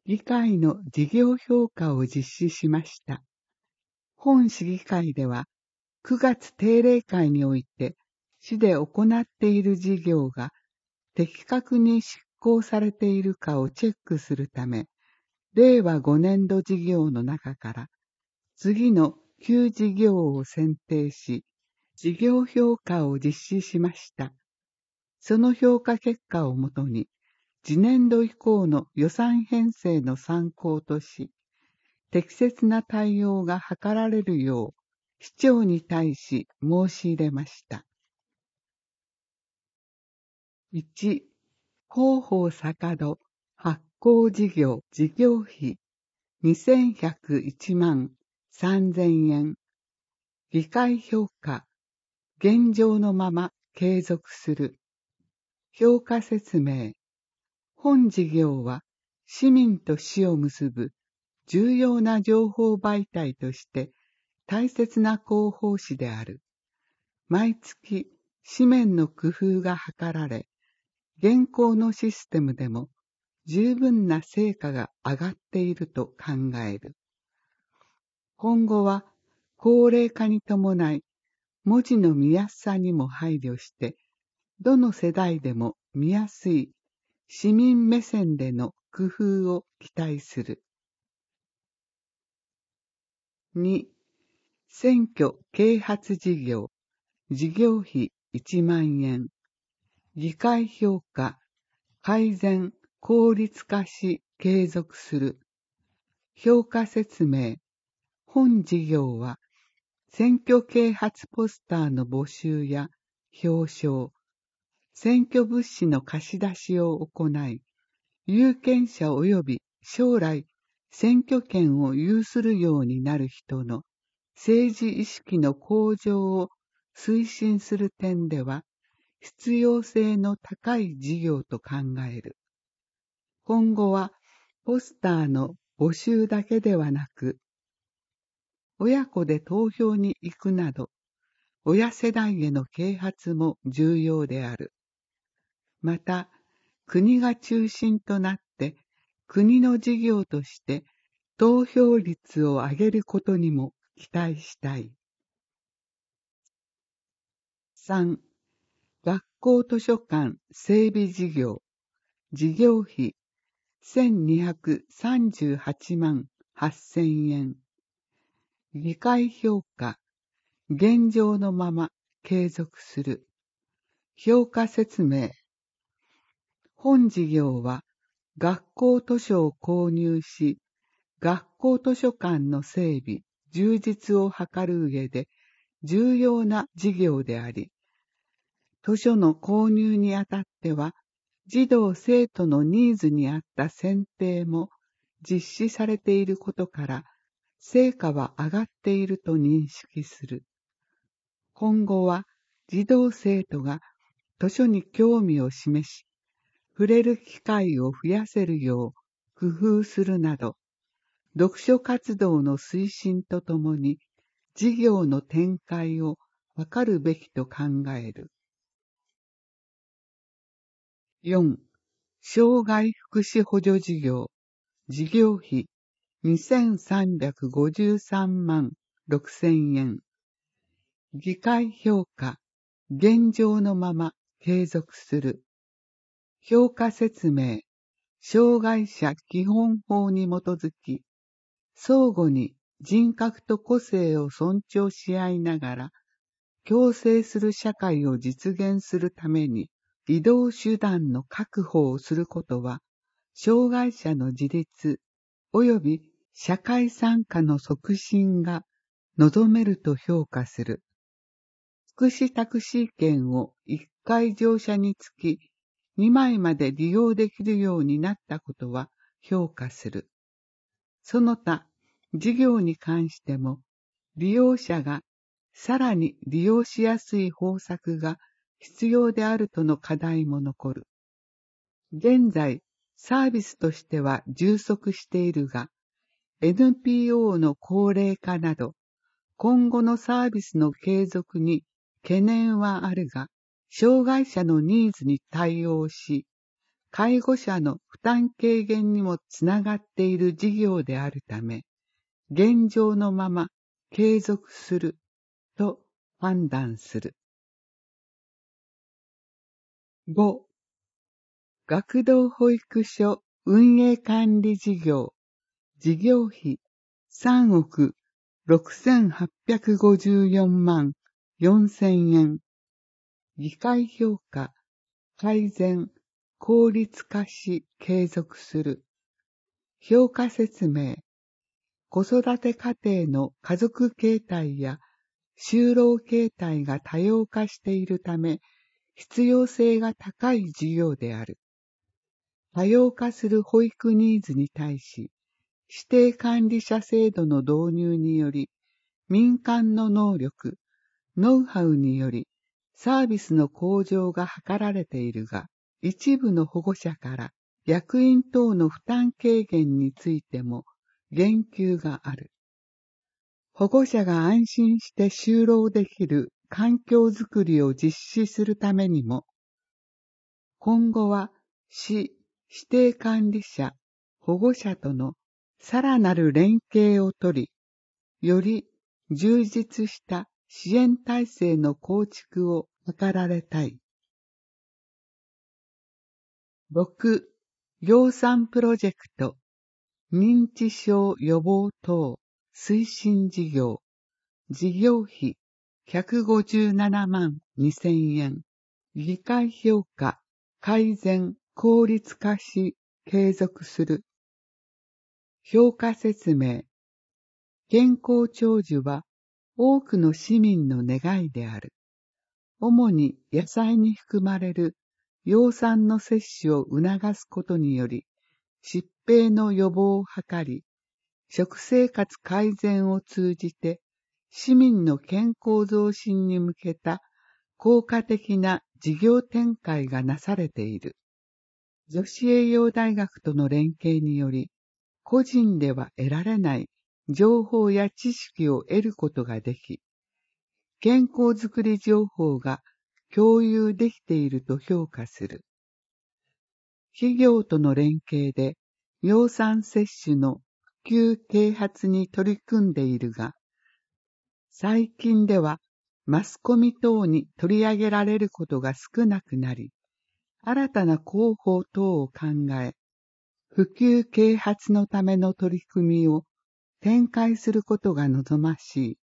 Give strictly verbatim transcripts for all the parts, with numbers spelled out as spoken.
議会の事業評価を実施しました。本市議会では、くがつ定例会において、市で行っている事業が的確に執行されているかをチェックするため、れいわごねんど事業の中から、次のきゅう事業を選定し、事業評価を実施しました。その評価結果をもとに、次年度以降の予算編成の参考とし、適切な対応が図られるよう、市長に対し申し入れました。いち、広報坂戸発行事業事業費にせんひゃくいちまんさんぜんえん。議会評価、現状のまま継続する。評価説明。本事業は市民と市を結ぶ重要な情報媒体として大切な広報誌である。毎月紙面の工夫が図られ、現行のシステムでも十分な成果が上がっていると考える。今後は高齢化に伴い、文字の見やすさにも配慮して、どの世代でも見やすい市民目線での工夫を期待する。に、選挙啓発事業、事業費いちまんえん。議会評価、改善、効率化し継続する。評価説明。本事業は、選挙啓発ポスターの募集や表彰、選挙物資の貸し出しを行い、有権者及び将来選挙権を有するようになる人の政治意識の向上を推進する点では、必要性の高い事業と考える。今後はポスターの募集だけではなく、親子で投票に行くなど、親世代への啓発も重要である。また、国が中心となって国の事業として投票率を上げることにも期待したい。さん、学校図書館整備事業、事業費せんにひゃくさんじゅうはちまんはっせんえん。議会評価、現状のまま継続する。評価説明。本事業は学校図書を購入し、学校図書館の整備、充実を図る上で重要な事業であり、図書の購入にあたっては、児童生徒のニーズに合った選定も実施されていることから、成果は上がっていると認識する。今後は児童生徒が図書に興味を示し、触れる機会を増やせるよう工夫するなど、読書活動の推進とともに事業の展開を分かるべきと考える。よん、障害福祉補助事業、事業費にせんさんびゃくごじゅうさんまんろくせんえん。議会評価、現状のまま継続する。評価説明、障害者基本法に基づき、相互に人格と個性を尊重し合いながら、共生する社会を実現するために、移動手段の確保をすることは、障害者の自立及び社会参加の促進が望めると評価する。福祉タクシー券をいっかい乗車につきにまいまで利用できるようになったことは評価する。その他、事業に関しても、利用者がさらに利用しやすい方策が必要であるとの課題も残る。現在、サービスとしては充足しているが、エヌピーオー の高齢化など、今後のサービスの継続に懸念はあるが、障害者のニーズに対応し、 介護者の負担軽減にもつながっている事業であるため、現状のまま継続すると判断する。ご、学童保育所運営管理事業、事業費さんおくろくせんはっぴゃくごじゅうよんまんよんせんえん。議会評価、改善、効率化し継続する。評価説明。子育て家庭の家族形態や就労形態が多様化しているため、必要性が高い事業である。多様化する保育ニーズに対し、指定管理者制度の導入により、民間の能力、ノウハウにより、サービスの向上が図られているが、一部の保護者から役員等の負担軽減についても言及がある。保護者が安心して就労できる環境づくりを実施するためにも、今後は市、指定管理者、保護者とのさらなる連携をとり、より充実した支援体制の構築を図られたい。ろく、養蚕プロジェクト、認知症予防等推進事業、事業費ひゃくごじゅうななまんにせんえん。議会評価、改善、効率化し継続する。評価説明。健康長寿は多くの市民の願いである。主に野菜に含まれる葉酸の摂取を促すことにより、疾病の予防を図り、食生活改善を通じて市民の健康増進に向けた効果的な事業展開がなされている。女子栄養大学との連携により、個人では得られない情報や知識を得ることができ、健康づくり情報が共有できていると評価する。企業との連携で葉酸摂取の普及啓発に取り組んでいるが、最近ではマスコミ等に取り上げられることが少なくなり、新たな広報等を考え、普及啓発のための取り組みを展開することが望ましい。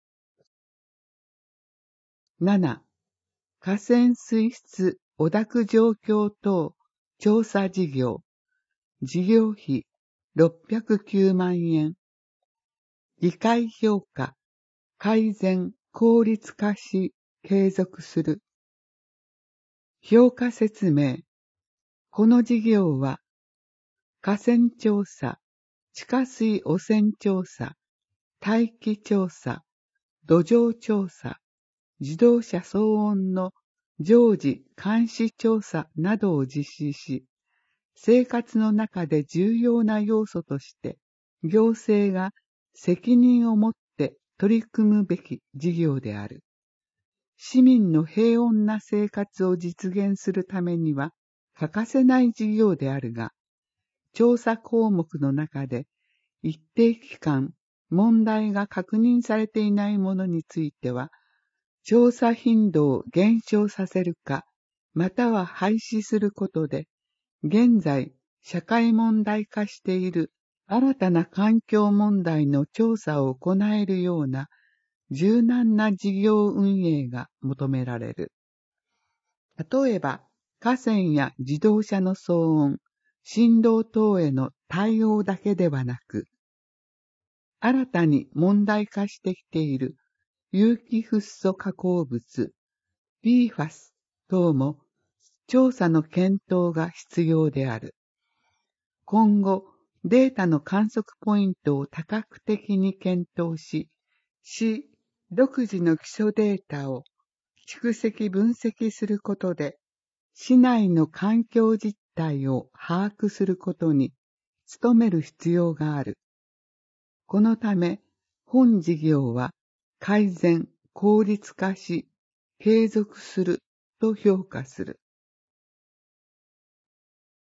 なな、河川水質汚濁状況等調査事業、事業費ろっぴゃくきゅうまんえん。議会評価、改善、効率化し継続する。評価説明。この事業は、河川調査、地下水汚染調査、大気調査、土壌調査、自動車騒音の常時監視調査などを実施し、生活の中で重要な要素として、行政が責任を持って取り組むべき事業である。市民の平穏な生活を実現するためには欠かせない事業であるが、調査項目の中で一定期間問題が確認されていないものについては、調査頻度を減少させるか、または廃止することで、現在社会問題化している新たな環境問題の調査を行えるような柔軟な事業運営が求められる。例えば、河川や自動車の騒音、振動等への対応だけではなく、新たに問題化してきている有機フッ素化合物、ピーファス 等も調査の検討が必要である。今後、データの観測ポイントを多角的に検討し、市独自の基礎データを蓄積分析することで、市内の環境実態を把握することに努める必要がある。このため、本事業は改善、効率化し、継続すると評価する。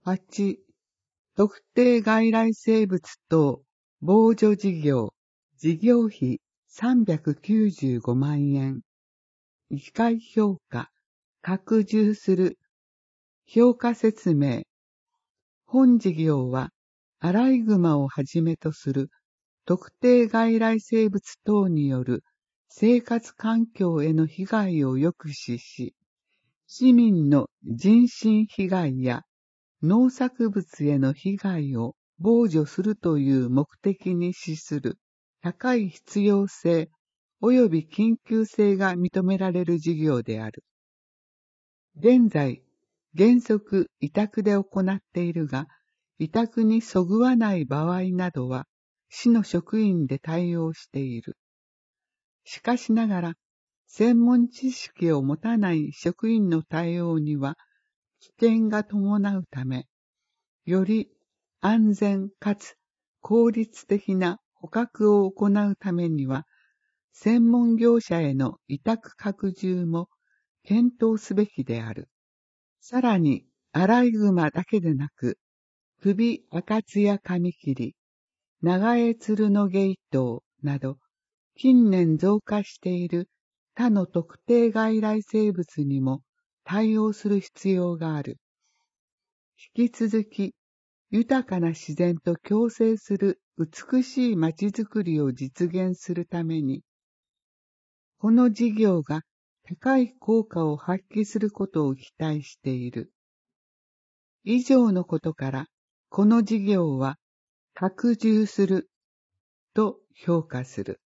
はち、特定外来生物等防除事業、事業費さんびゃくきゅうじゅうごまんえん。議会評価、拡充する。評価説明。本事業は、アライグマをはじめとする特定外来生物等による生活環境への被害を抑止し、市民の人身被害や農作物への被害を防除するという目的に資する高い必要性及び緊急性が認められる事業である。現在、原則委託で行っているが、委託にそぐわない場合などは、市の職員で対応している。しかしながら、専門知識を持たない職員の対応には危険が伴うため、より安全かつ効率的な捕獲を行うためには、専門業者への委託拡充も検討すべきである。さらに、アライグマだけでなく、首赤ツヤカミキリ、ナガエツルノゲイトウなど、近年増加している他の特定外来生物にも対応する必要がある。引き続き、豊かな自然と共生する美しい街づくりを実現するために、この事業が高い効果を発揮することを期待している。以上のことから、この事業は拡充すると評価する。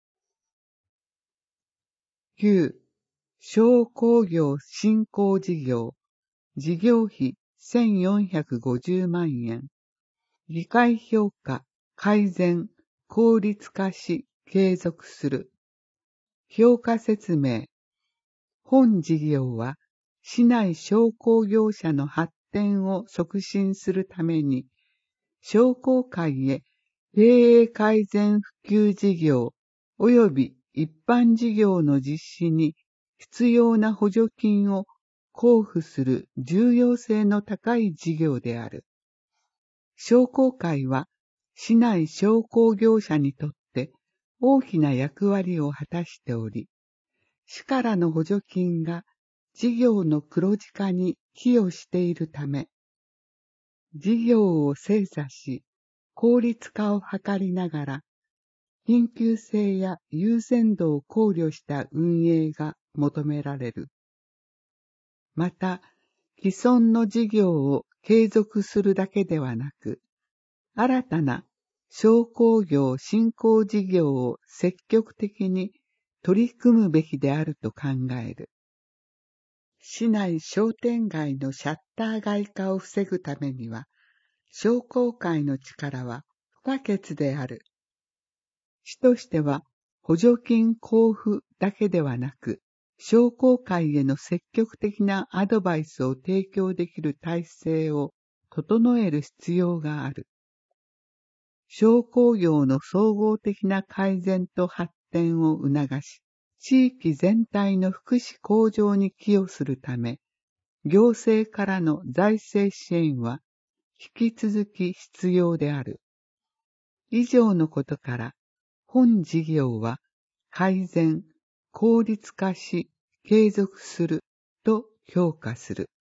きゅう、小工業振興事業、事業費せんよんひゃくごじゅうまんえん。議会評価、改善、効率化し、継続する。評価説明。本事業は、市内商工業者の発展を促進するために、商工会へ経営改善普及事業及び一般事業の実施に必要な補助金を交付する重要性の高い事業である。商工会は市内商工業者にとって大きな役割を果たしており、市からの補助金が事業の黒字化に寄与しているため、事業を精査し、効率化を図りながら、緊急性や優先度を考慮した運営が求められる。また、既存の事業を継続するだけではなく、新たな商工業振興事業を積極的に取り組むべきであると考える。市内商店街のシャッター街化を防ぐためには、商工会の力は不可欠である。市としては補助金交付だけではなく、商工会への積極的なアドバイスを提供できる体制を整える必要がある。商工業の総合的な改善と発展を促し、地域全体の福祉向上に寄与するため、行政からの財政支援は引き続き必要である。以上のことから、本事業は改善、効率化し、継続すると評価する。